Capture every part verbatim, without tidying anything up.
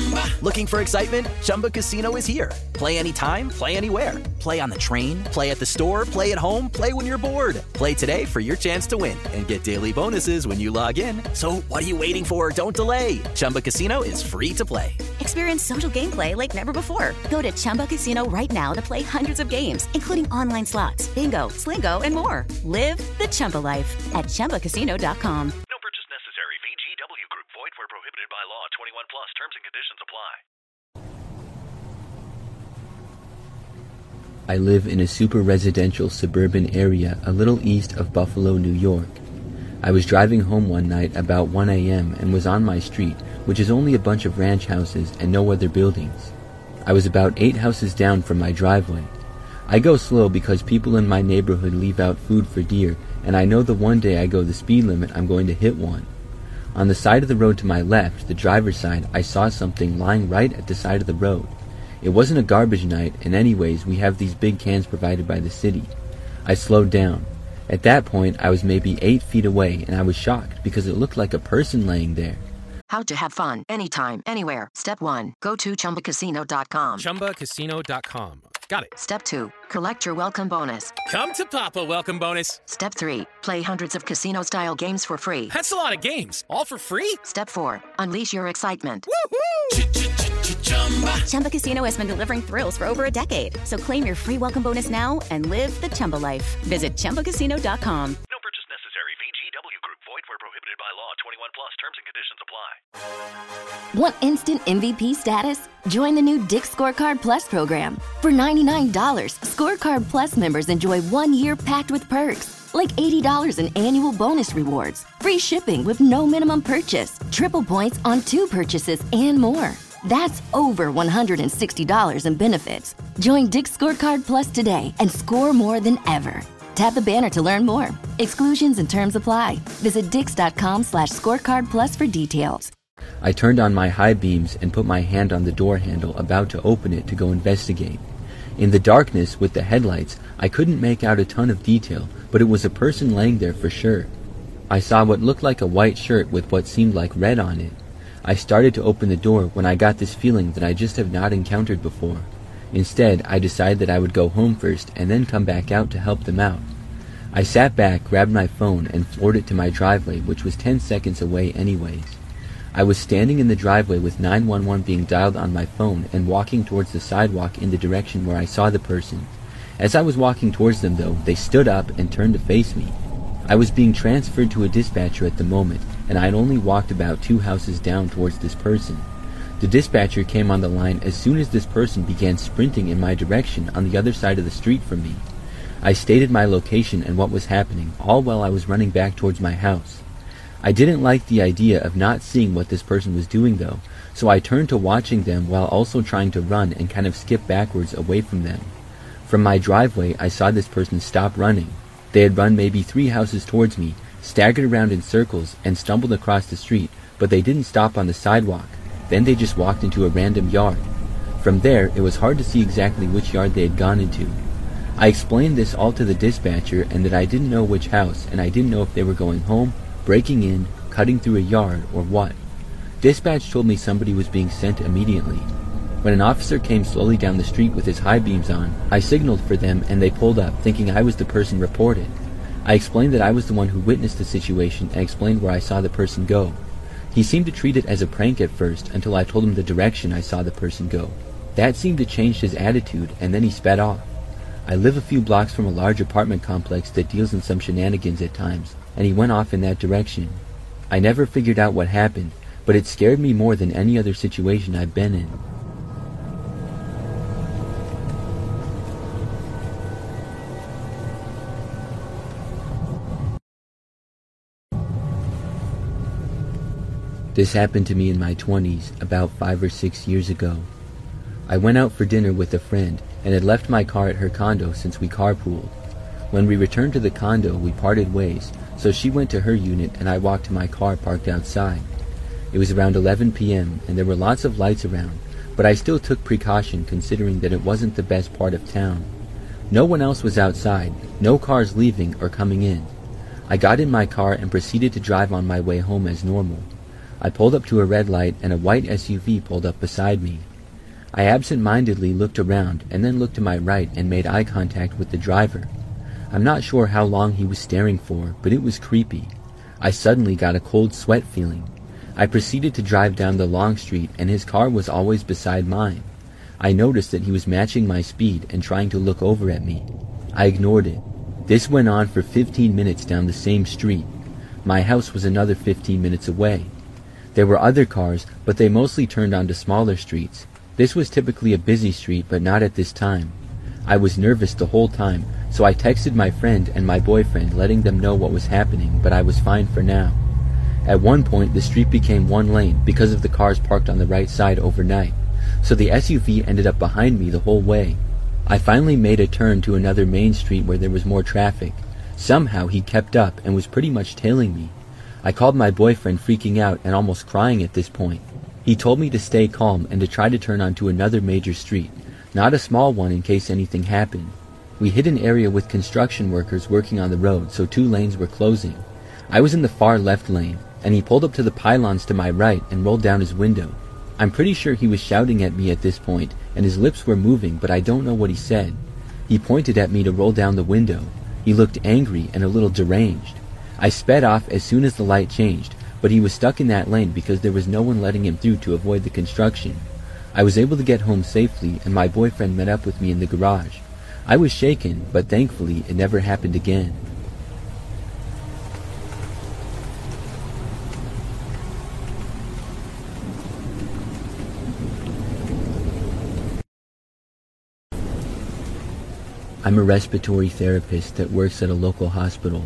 Looking for excitement? Chumba Casino is here. Play anytime, play anywhere. Play on the train, play at the store, play at home, play when you're bored. Play today for your chance to win and get daily bonuses when you log in. So what are you waiting for? Don't delay. Chumba Casino is free to play. Experience social gameplay like never before. Go to Chumba Casino right now to play hundreds of games, including online slots, bingo, Slingo, and more. Live the Chumba life at Chumba Casino dot com. No purchase necessary. V G W Group. Void where prohibited by law. twenty-one plus. Terms and conditions apply. I live in a super residential suburban area a little east of Buffalo, New York. I was driving home one night about one a.m. and was on my street, which is only a bunch of ranch houses and no other buildings. I was about eight houses down from my driveway. I go slow because people in my neighborhood leave out food for deer, and I know the one day I go the speed limit I'm going to hit one. On the side of the road to my left, the driver's side, I saw something lying right at the side of the road. It wasn't a garbage night, and anyways, we have these big cans provided by the city. I slowed down. At that point, I was maybe eight feet away, and I was shocked because it looked like a person laying there. How to have fun anytime, anywhere. Step one, go to Chumba Casino dot com. Chumba Casino dot com. Got it. Step two, collect your welcome bonus. Come to Papa welcome bonus. Step three, play hundreds of casino-style games for free. That's a lot of games, all for free? Step four, unleash your excitement. Woohoo! Chumba Casino has been delivering thrills for over a decade. So claim your free welcome bonus now and live the Chumba life. Visit Chumba Casino dot com. No purchase necessary. V G W Group. Void where prohibited by law. twenty-one plus. Terms and conditions apply. Want instant M V P status? Join the new Dick's Scorecard Plus program. For ninety-nine dollars, Scorecard Plus members enjoy one year packed with perks, like eighty dollars in annual bonus rewards, free shipping with no minimum purchase, triple points on two purchases, and more. That's over one hundred sixty dollars in benefits. Join Dick's Scorecard Plus today and score more than ever. Tap the banner to learn more. Exclusions and terms apply. Visit dix.com slash scorecard plus for details. I turned on my high beams and put my hand on the door handle about to open it to go investigate. In the darkness with the headlights, I couldn't make out a ton of detail, but it was a person laying there for sure. I saw what looked like a white shirt with what seemed like red on it. I started to open the door when I got this feeling that I just have not encountered before. Instead, I decided that I would go home first and then come back out to help them out. I sat back, grabbed my phone, and floored it to my driveway, which was ten seconds away anyways. I was standing in the driveway with nine one one being dialed on my phone and walking towards the sidewalk in the direction where I saw the person. As I was walking towards them, though, they stood up and turned to face me. I was being transferred to a dispatcher at the moment, and I had only walked about two houses down towards this person. The dispatcher came on the line as soon as this person began sprinting in my direction on the other side of the street from me. I stated my location and what was happening, all while I was running back towards my house. I didn't like the idea of not seeing what this person was doing though, so I turned to watching them while also trying to run and kind of skip backwards away from them. From my driveway, I saw this person stop running. They had run maybe three houses towards me, staggered around in circles, and stumbled across the street, but they didn't stop on the sidewalk. Then they just walked into a random yard. From there, it was hard to see exactly which yard they had gone into. I explained this all to the dispatcher and that I didn't know which house, and I didn't know if they were going home, breaking in, cutting through a yard, or what. Dispatch told me somebody was being sent immediately. When an officer came slowly down the street with his high beams on, I signaled for them and they pulled up, thinking I was the person reported. I explained that I was the one who witnessed the situation and explained where I saw the person go. He seemed to treat it as a prank at first until I told him the direction I saw the person go. That seemed to change his attitude, and then he sped off. I live a few blocks from a large apartment complex that deals in some shenanigans at times, and he went off in that direction. I never figured out what happened, but it scared me more than any other situation I've been in. This happened to me in my twenties, about five or six years ago. I went out for dinner with a friend and had left my car at her condo since we carpooled. When we returned to the condo, we parted ways, so she went to her unit and I walked to my car parked outside. It was around eleven p.m. and there were lots of lights around, but I still took precaution considering that it wasn't the best part of town. No one else was outside, no cars leaving or coming in. I got in my car and proceeded to drive on my way home as normal. I pulled up to a red light and a white S U V pulled up beside me. I absent-mindedly looked around and then looked to my right and made eye contact with the driver. I'm not sure how long he was staring for, but it was creepy. I suddenly got a cold sweat feeling. I proceeded to drive down the long street and his car was always beside mine. I noticed that he was matching my speed and trying to look over at me. I ignored it. This went on for fifteen minutes down the same street. My house was another fifteen minutes away. There were other cars, but they mostly turned onto smaller streets. This was typically a busy street, but not at this time. I was nervous the whole time, so I texted my friend and my boyfriend letting them know what was happening, but I was fine for now. At one point, the street became one lane because of the cars parked on the right side overnight, so the S U V ended up behind me the whole way. I finally made a turn to another main street where there was more traffic. Somehow he kept up and was pretty much tailing me. I called my boyfriend, freaking out and almost crying at this point. He told me to stay calm and to try to turn onto another major street, not a small one in case anything happened. We hit an area with construction workers working on the road, so two lanes were closing. I was in the far left lane, and he pulled up to the pylons to my right and rolled down his window. I'm pretty sure he was shouting at me at this point, and his lips were moving, but I don't know what he said. He pointed at me to roll down the window. He looked angry and a little deranged. I sped off as soon as the light changed, but he was stuck in that lane because there was no one letting him through to avoid the construction. I was able to get home safely, and my boyfriend met up with me in the garage. I was shaken, but thankfully it never happened again. I'm a respiratory therapist that works at a local hospital.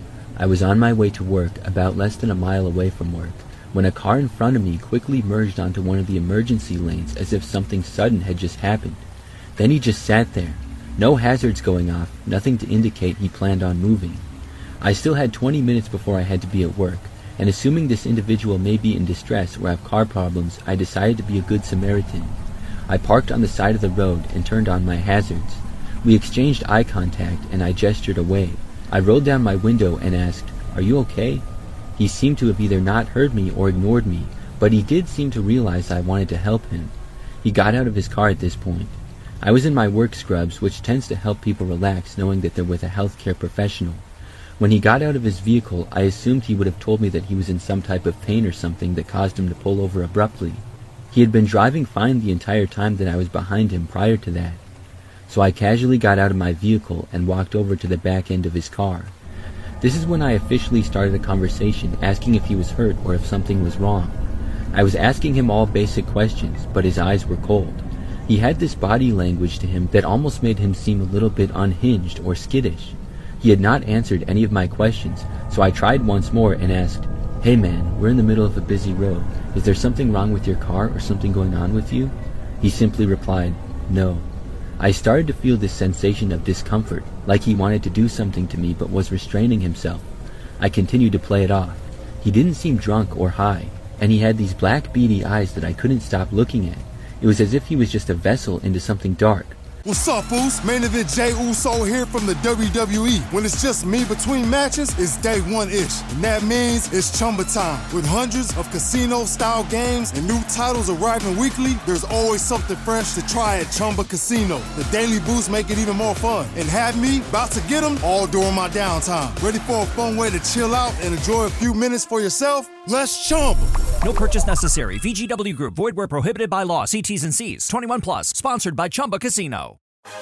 I was on my way to work, about less than a mile away from work, when a car in front of me quickly merged onto one of the emergency lanes as if something sudden had just happened. Then he just sat there. No hazards going off, nothing to indicate he planned on moving. I still had twenty minutes before I had to be at work, and assuming this individual may be in distress or have car problems, I decided to be a good Samaritan. I parked on the side of the road and turned on my hazards. We exchanged eye contact and I gestured away. I rolled down my window and asked, "Are you okay?" He seemed to have either not heard me or ignored me, but he did seem to realize I wanted to help him. He got out of his car at this point. I was in my work scrubs, which tends to help people relax knowing that they're with a healthcare professional. When he got out of his vehicle, I assumed he would have told me that he was in some type of pain or something that caused him to pull over abruptly. He had been driving fine the entire time that I was behind him prior to that. So I casually got out of my vehicle and walked over to the back end of his car. This is when I officially started a conversation, asking if he was hurt or if something was wrong. I was asking him all basic questions, but his eyes were cold. He had this body language to him that almost made him seem a little bit unhinged or skittish. He had not answered any of my questions, so I tried once more and asked, "Hey man, we're in the middle of a busy road. Is there something wrong with your car or something going on with you?" He simply replied, "No." I started to feel this sensation of discomfort, like he wanted to do something to me but was restraining himself. I continued to play it off. He didn't seem drunk or high, and he had these black beady eyes that I couldn't stop looking at. It was as if he was just a vessel into something dark. What's up, Uso? Main event Jey Uso here from the W W E. When it's just me between matches, it's day one-ish. And that means it's Chumba time. With hundreds of casino-style games and new titles arriving weekly, there's always something fresh to try at Chumba Casino. The daily boosts make it even more fun. And have me about to get them all during my downtime. Ready for a fun way to chill out and enjoy a few minutes for yourself? Let's Chumba. No purchase necessary. V G W Group. Void where prohibited by law. See T's and C's. twenty-one plus. Sponsored by Chumba Casino.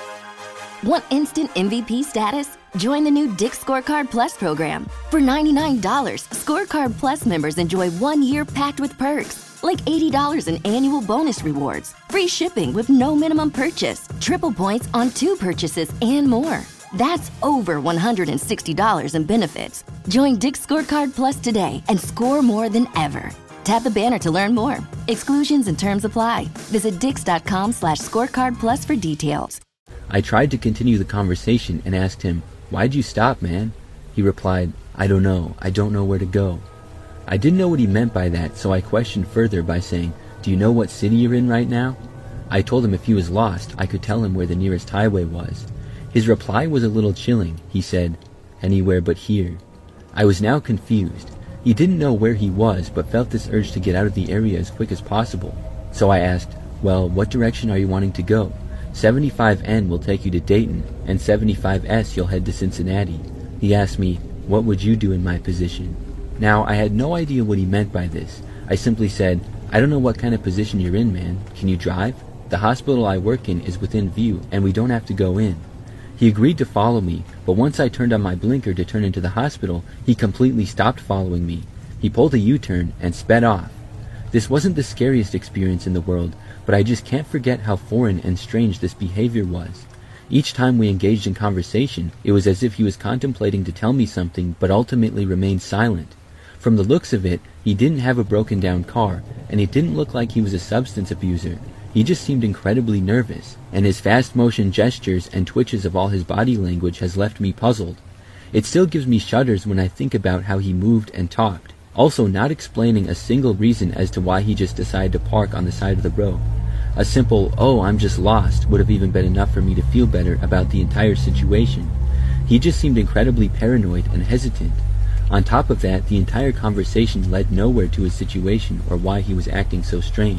Want instant M V P status? Join the new Dick's Scorecard Plus program. For ninety-nine dollars, Scorecard Plus members enjoy one year packed with perks, like eighty dollars in annual bonus rewards, free shipping with no minimum purchase, triple points on two purchases, and more. That's over one hundred sixty dollars in benefits. Join Dick's Scorecard Plus today and score more than ever. Tap the banner to learn more. Exclusions and terms apply. Visit dix.com slash scorecard plus for details. I tried to continue the conversation and asked him, "Why'd you stop, man?" He replied, "I don't know. I don't know where to go." I didn't know what he meant by that, so I questioned further by saying, "Do you know what city you're in right now?" I told him if he was lost, I could tell him where the nearest highway was. His reply was a little chilling. He said, "Anywhere but here." I was now confused. He didn't know where he was, but felt this urge to get out of the area as quick as possible. So I asked, well, what direction are you wanting to go? seventy-five N will take you to Dayton, and seventy-five S you'll head to Cincinnati. He asked me, what would you do in my position? Now, I had no idea what he meant by this. I simply said, I don't know what kind of position you're in, man. Can you drive? The hospital I work in is within view, and we don't have to go in. He agreed to follow me, but once I turned on my blinker to turn into the hospital, he completely stopped following me. He pulled a U-turn and sped off. This wasn't the scariest experience in the world, but I just can't forget how foreign and strange this behavior was. Each time we engaged in conversation, it was as if he was contemplating to tell me something, but ultimately remained silent. From the looks of it, he didn't have a broken down car, and it didn't look like he was a substance abuser. He just seemed incredibly nervous, and his fast motion gestures and twitches of all his body language has left me puzzled. It still gives me shudders when I think about how he moved and talked, also not explaining a single reason as to why he just decided to park on the side of the road. A simple, oh, I'm just lost, would have even been enough for me to feel better about the entire situation. He just seemed incredibly paranoid and hesitant. On top of that, the entire conversation led nowhere to his situation or why he was acting so strange.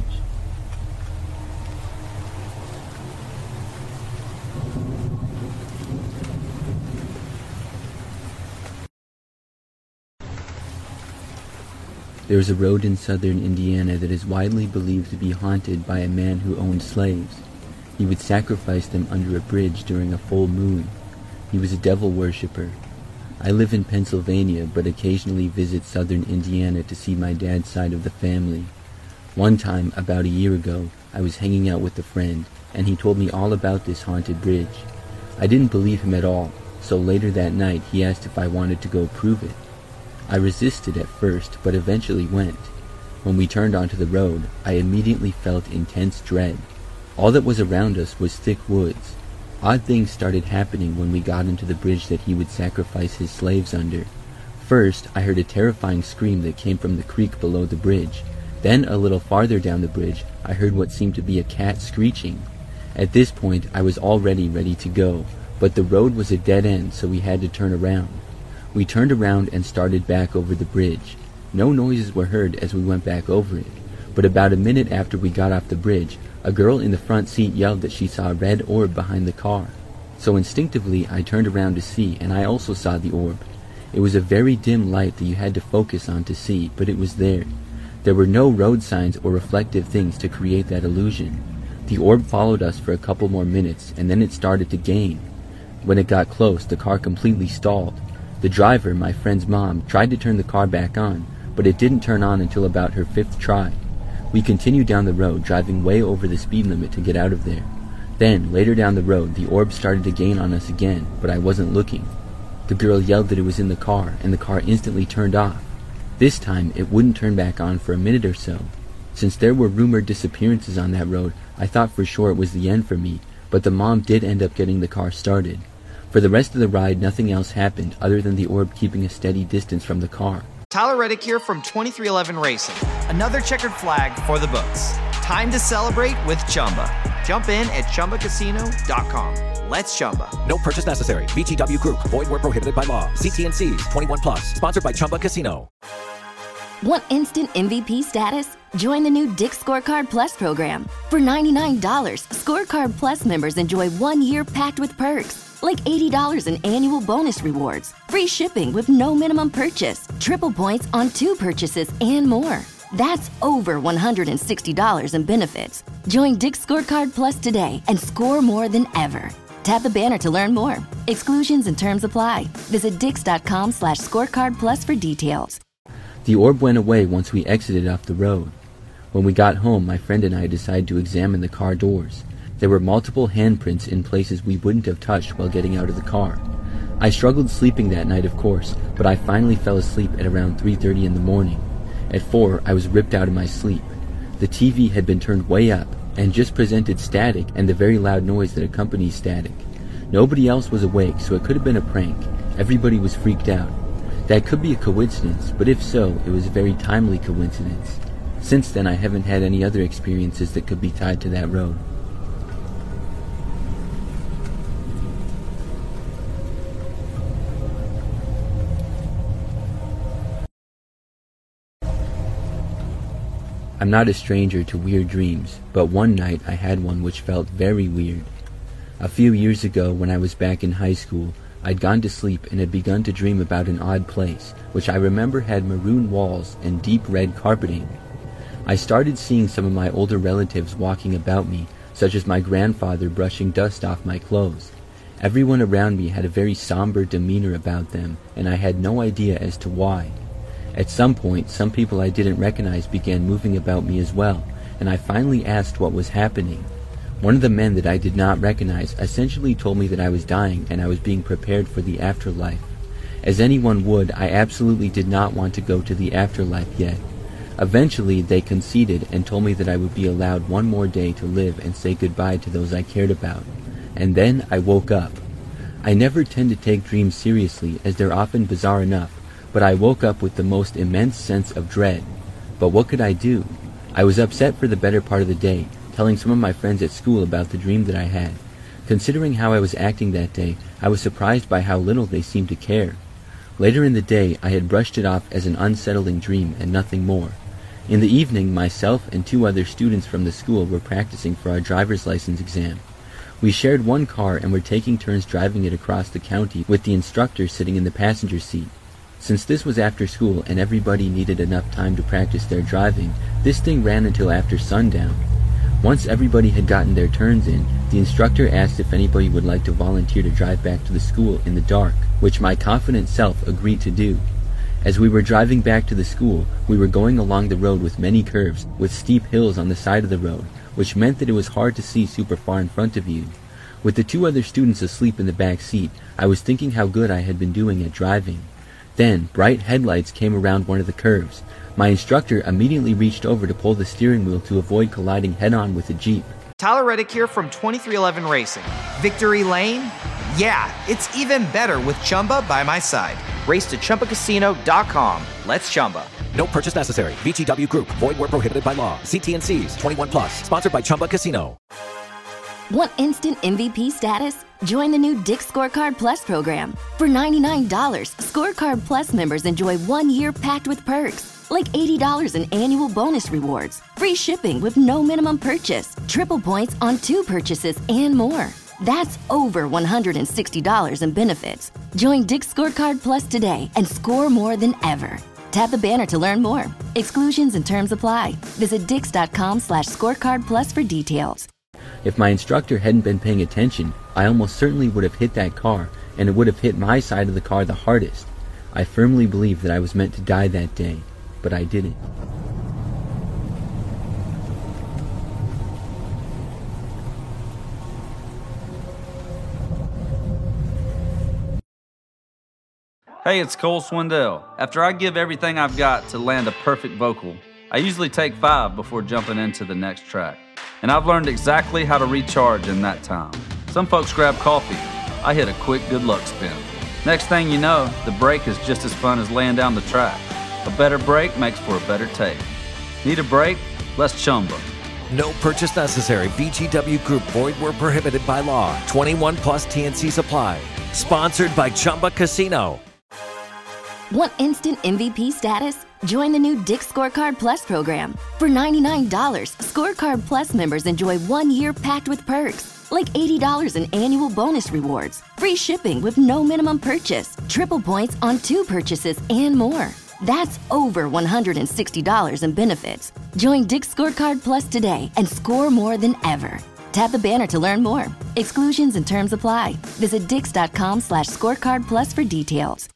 There is a road in southern Indiana that is widely believed to be haunted by a man who owned slaves. He would sacrifice them under a bridge during a full moon. He was a devil worshipper. I live in Pennsylvania, but occasionally visit southern Indiana to see my dad's side of the family. One time, about a year ago, I was hanging out with a friend, and he told me all about this haunted bridge. I didn't believe him at all, so later that night he asked if I wanted to go prove it. I resisted at first, but eventually went. When we turned onto the road, I immediately felt intense dread. All that was around us was thick woods. Odd things started happening when we got into the bridge that he would sacrifice his slaves under. First, I heard a terrifying scream that came from the creek below the bridge. Then, a little farther down the bridge, I heard what seemed to be a cat screeching. At this point, I was already ready to go, but the road was a dead end, so we had to turn around. We turned around and started back over the bridge. No noises were heard as we went back over it, but about a minute after we got off the bridge, a girl in the front seat yelled that she saw a red orb behind the car. So instinctively, I turned around to see, and I also saw the orb. It was a very dim light that you had to focus on to see, but it was there. There were no road signs or reflective things to create that illusion. The orb followed us for a couple more minutes, and then it started to gain. When it got close, the car completely stalled. The driver, my friend's mom, tried to turn the car back on, but it didn't turn on until about her fifth try. We continued down the road, driving way over the speed limit to get out of there. Then, later down the road, the orb started to gain on us again, but I wasn't looking. The girl yelled that it was in the car, and the car instantly turned off. This time, it wouldn't turn back on for a minute or so. Since there were rumored disappearances on that road, I thought for sure it was the end for me, but the mom did end up getting the car started. For the rest of the ride, nothing else happened other than the orb keeping a steady distance from the car. Tyler Reddick here from twenty-three eleven Racing. Another checkered flag for the books. Time to celebrate with Chumba. Jump in at Chumba Casino dot com. Let's Chumba. No purchase necessary. V G W Group. Void where prohibited by law. See T and C's. twenty-one plus. Sponsored by Chumba Casino. Want instant M V P status? Join the new Dick's Scorecard Plus program. For ninety-nine dollars, Scorecard Plus members enjoy one year packed with perks, like eighty dollars in annual bonus rewards, free shipping with no minimum purchase, triple points on two purchases, and more. That's over one hundred sixty dollars in benefits. Join Dick's Scorecard Plus today and score more than ever. Tap the banner to learn more. Exclusions and terms apply. Visit dix.com slash scorecard plus for details. The orb went away once we exited off the road. When we got home, my friend and I decided to examine the car doors. There were multiple handprints in places we wouldn't have touched while getting out of the car. I struggled sleeping that night, of course, but I finally fell asleep at around three thirty in the morning. At four, I was ripped out of my sleep. The T V had been turned way up and just presented static and the very loud noise that accompanies static. Nobody else was awake, so it could have been a prank. Everybody was freaked out. That could be a coincidence, but if so, it was a very timely coincidence. Since then, I haven't had any other experiences that could be tied to that road. I'm not a stranger to weird dreams, but one night I had one which felt very weird. A few years ago, when I was back in high school, I'd gone to sleep and had begun to dream about an odd place, which I remember had maroon walls and deep red carpeting. I started seeing some of my older relatives walking about me, such as my grandfather brushing dust off my clothes. Everyone around me had a very somber demeanor about them, and I had no idea as to why. At some point, some people I didn't recognize began moving about me as well, and I finally asked what was happening. One of the men that I did not recognize essentially told me that I was dying and I was being prepared for the afterlife. As anyone would, I absolutely did not want to go to the afterlife yet. Eventually, they conceded and told me that I would be allowed one more day to live and say goodbye to those I cared about. And then I woke up. I never tend to take dreams seriously, as they're often bizarre enough, but I woke up with the most immense sense of dread. But what could I do? I was upset for the better part of the day, telling some of my friends at school about the dream that I had. Considering how I was acting that day, I was surprised by how little they seemed to care. Later in the day, I had brushed it off as an unsettling dream and nothing more. In the evening, myself and two other students from the school were practicing for our driver's license exam. We shared one car and were taking turns driving it across the county with the instructor sitting in the passenger seat. Since this was after school and everybody needed enough time to practice their driving, this thing ran until after sundown. Once everybody had gotten their turns in, the instructor asked if anybody would like to volunteer to drive back to the school in the dark, which my confident self agreed to do. As we were driving back to the school, we were going along the road with many curves, with steep hills on the side of the road, which meant that it was hard to see super far in front of you. With the two other students asleep in the back seat, I was thinking how good I had been doing at driving. Then, bright headlights came around one of the curves. My instructor immediately reached over to pull the steering wheel to avoid colliding head-on with the Jeep. Tyler Reddick here from twenty-three eleven Racing. Victory Lane? Yeah, it's even better with Chumba by my side. Race to Chumba Casino dot com. Let's Chumba. No purchase necessary. V G W Group. Void where prohibited by law. See T and C's. twenty-one plus. Sponsored by Chumba Casino. Want instant M V P status? Join the new Dick's Scorecard Plus program. For ninety-nine dollars, Scorecard Plus members enjoy one year packed with perks, like eighty dollars in annual bonus rewards, free shipping with no minimum purchase, triple points on two purchases, and more. That's over one hundred sixty dollars in benefits. Join Dick's Scorecard Plus today and score more than ever. Tap the banner to learn more. Exclusions and terms apply. Visit dix.com slash scorecard plus for details. If my instructor hadn't been paying attention, I almost certainly would have hit that car, and it would have hit my side of the car the hardest. I firmly believe that I was meant to die that day, but I didn't. Hey, it's Cole Swindell. After I give everything I've got to land a perfect vocal, I usually take five before jumping into the next track. And I've learned exactly how to recharge in that time. Some folks grab coffee. I hit a quick good luck spin. Next thing you know, the break is just as fun as laying down the track. A better break makes for a better take. Need a break? Let's Chumba. No purchase necessary. V G W Group. Void where prohibited by law. twenty-one plus T and C's apply. Sponsored by Chumba Casino. Want instant M V P status? Join the new Dick's Scorecard Plus program. For ninety-nine dollars, Scorecard Plus members enjoy one year packed with perks, like eighty dollars in annual bonus rewards, free shipping with no minimum purchase, triple points on two purchases, and more. That's over one hundred sixty dollars in benefits. Join Dick's Scorecard Plus today and score more than ever. Tap the banner to learn more. Exclusions and terms apply. Visit dix.com slash scorecard plus for details.